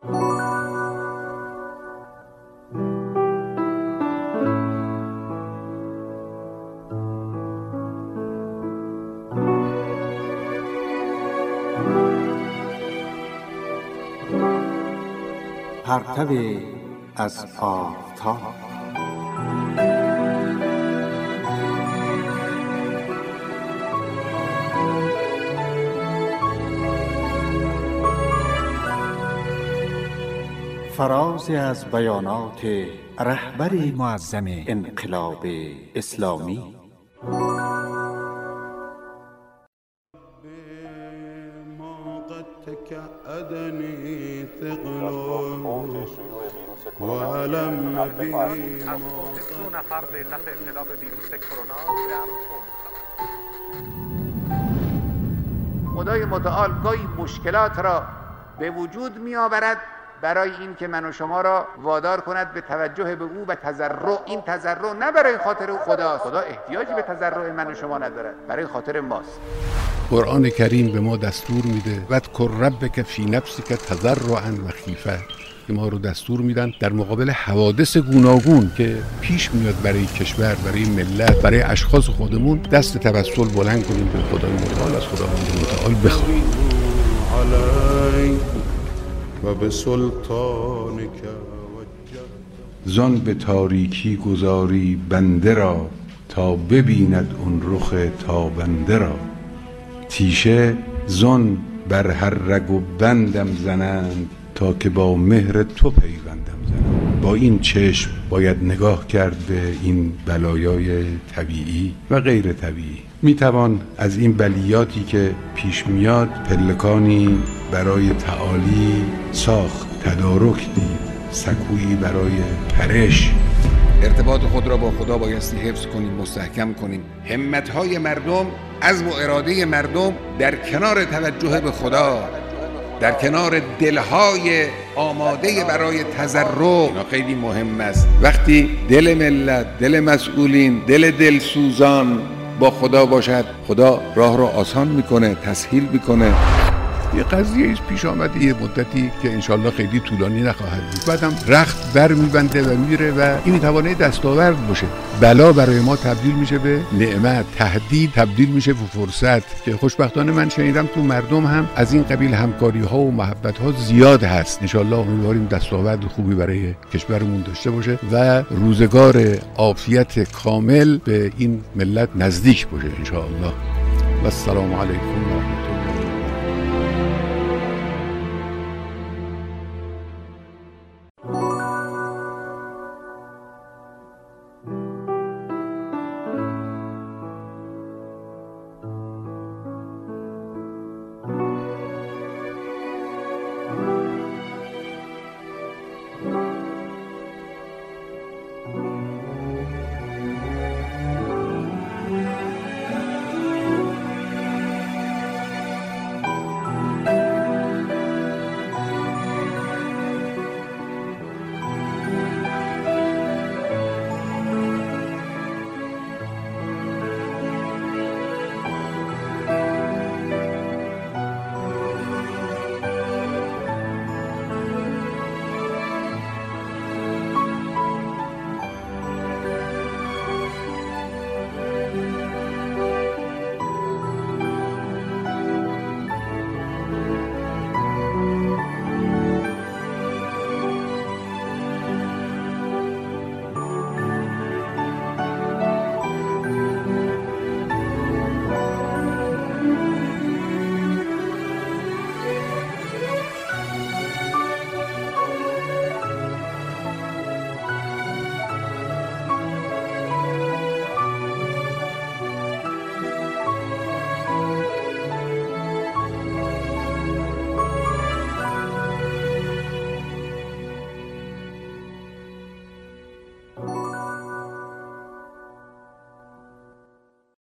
پرتو از آفتاب. فرازی از بیانات رهبر معظم انقلاب اسلامی. تكأدني ثقل وألم بي از فوت 2 نفر به علت ابتلا به ویروس کرونا در خدای متعال گاهی مشکلات را به وجود می آورد برای این که من و شما را وادار کند به توجه به او و تضرع. این تضرع نه برای خاطر خداست، خدا احتیاجی به تضرع من و شما ندارد، برای خاطر ماست. قرآن کریم به ما دستور میده وذکر ربک فی نفسک تضرعا و خیفه، که ما رو دستور میدن در مقابل حوادث گوناگون که پیش میاد برای کشور، برای ملت، برای اشخاص خودمون، دست توسل بلند کنیم به خدای متعال، از خداوند متعال بخواهیم. و به سلطانک زان به تاریکی گذاری بنده را، تا ببیند اون رخ تابنده را. تیشه زان بر هر رگ و بندم زنند، تا که با مهر تو پیوندم زنند. با این چشم باید نگاه کرد به این بلایای طبیعی و غیر طبیعی. میتوان از این بلیاتی که پیش میاد پلکانی برای تعالی ساخت، تدارک دید، سکویی برای پرش. ارتباط خود را با خدا بایستی حفظ کنیم، مستحکم کنیم. همت‌های مردم، عزم و اراده مردم در کنار توجه به خدا، در کنار دلهای آماده برای تضرع، اینا خیلی مهم است. وقتی دل ملت، دل مسئولین، دلسوزان با خدا باشد، خدا راه رو آسان میکنه، تسهیل میکنه. یه قضیه ایست پیش آمده یه مدتی که انشالله خیلی طولانی نخواهد بود، بعدم رخت بر میبنده و میره و این میتوانه دستاورد باشه. بلا برای ما تبدیل میشه به نعمت، تهدید تبدیل میشه به فرصت، که خوشبختانه من شنیدم تو مردم هم از این قبیل همکاری ها و محبت ها زیاد هست. انشالله امیدواریم دستاورد خوبی برای کشورمون داشته باشه و روزگار عافیت کامل به این ملت نزدیک باشه انشالله. و السلام علیکم.